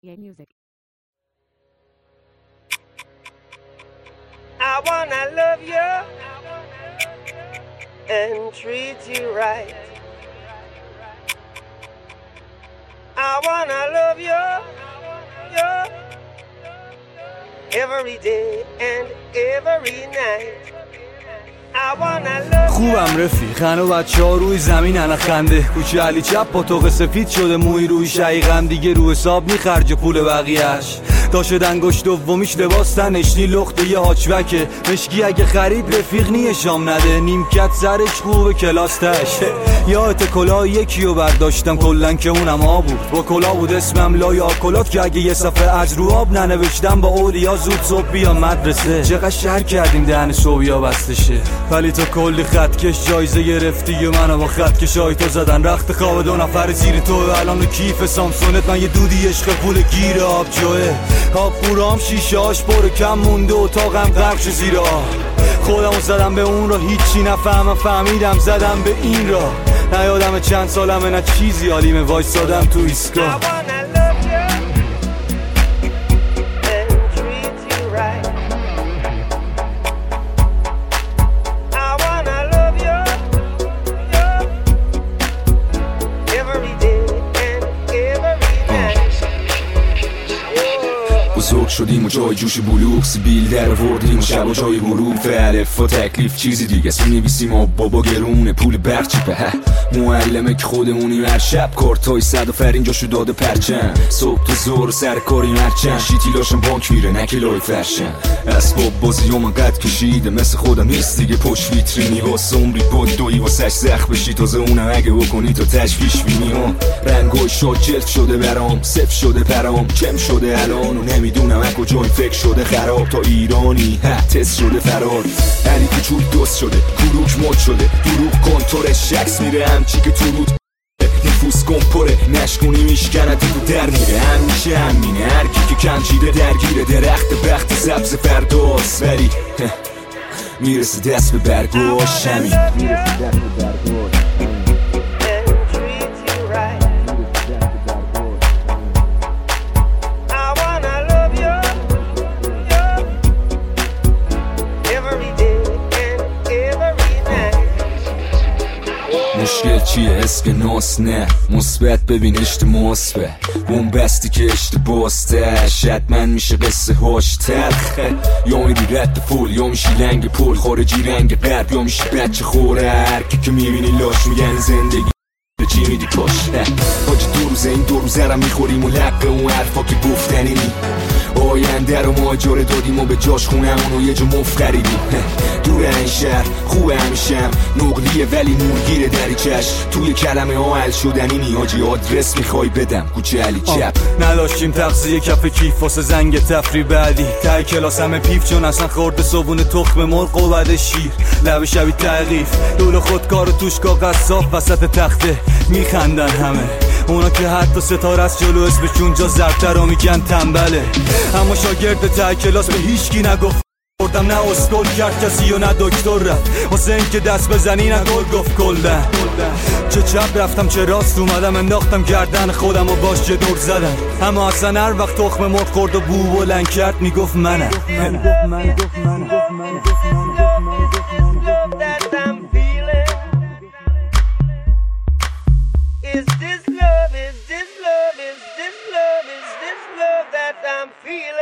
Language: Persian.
Music. I wanna love you and treat you right. I wanna love you, every day and every night. I wanna love خوبم رفیقن و بچه ها روی زمین انا خنده کوچه علی چپ پاتوق سفید شده موی روی شقیقم دیگه رو حساب میخرج پول بقیهش داشت انگشت دومیش لباس تنشنی لخته یه هاچوکه مشکی اگه خرید رفیق نیه شام نده نیمکت سرش خوبه کلاس تشه یادت کلاه یکیو برداشتم کلن که اونم آب بود با کلاه بود اسمم لای آکلات که اگه یه صفحه از رو آب ننوشتم با اولیا زود صبح بیا مدرسه چقدر شهر کردیم دهن صوبیا بسته شه ولی تو کلی خطکش جایزه گرفتی و منو با خطکش های تو زدن رخت خواب دو نفر زیر تو الان رو کیف سامسونت من یه دودی عشق پول گیر آب جوه آب قورام شیشه هاش برو کم مونده اتاقم غرق شو زیر آب خودمو زدم به اون را هیچی نفهمم فهمیدم زدم به این را نه یادم چند سالمه نه چیزی حالیمه وایسادم تو ایستگاه بزرگ شدیم و جای جوش بلوغ سیبیل در وردیم و شب و جای حروف الف و تکلیف چیزی دیگه سی می‌نویسیم و بابا گرونه پول برچی به معلمه که خودمونیم هر شب کارتای صد و فرین جاشو داده پرچم صبح تو زور سر کاری مرچن شیتی لاشم بانک میره نه کلای فرشن اسباب بازی و من قد کشیده مثل خودم نیست دیگه پشت ویترینی واسه عمری با دوی واسش زخ بشی تازه اونم اگه بکنی تو تشویش بینی ها رنگای شاد جلف شده برام صف شده پرام کم شده الان و نمیدونم از کجای فکر شده خراب تا ایرانی تست شده فرار علی کوچول دوست شده کروک مد شده دروغ کنتورش شکس میره همچی که تو رود نفوس کن پره نشکونی میشکنه تو در میره همیشه همینه هرکی که کنجیده درگیره درخت بخت سبز فرداست ولی میرسه دست به برگاش همین میرسه دست به برگاش مشکل چیه اسکناس نه مثبت ببین اشتماس به اون بستی که اشتباسته حتما میشه قصه هاش تلخه یا میری رد فول یا میشی لنگ پول خارجی رنگ قرب یا میشی بچه خوره هرکی که میبینی لاش میگن زندگی به چی میدی کاش حاجی دو روزه این دو روزه را میخوریم و لقه اون حرفا که گفتنی نی آینده رو ماجره دادیم و به جاش خونمون و یه جا مفت خریدیم دور این شهر خوبه همیشم نقلیه ولی نورگیره دریچش توی کلمه ها حل شدنی نیاجی آدرس میخوای بدم کوچه علی چپ نداشتیم تغذیه کف کیف واسه زنگ تفری بعدی ته کلاس همه پیف چون اصلا خورده صبون تخم مرغ و بعد شیر لب شبی تغییف دول خودکار و توش کاغذ صاف وسط تخته میخندن همه اونا که حتی ستاره از جلو اسمشون جا زرتر رو میگن تنبله اما شاگرد ته کلاس به هیچکی نگفت بردم نه اسکول کرد کسی و نه دکتر رفت واسه این که دست بزنی نه گل گفت کلن چه چپ رفتم چه راست اومدم انداختم گردن خودم و باش چه دور زدم اما اصلا هر وقت تخم مرغ خورد و بو بلند کرد میگفت منم Is this love, is this love, is this love, is this love that I'm feeling?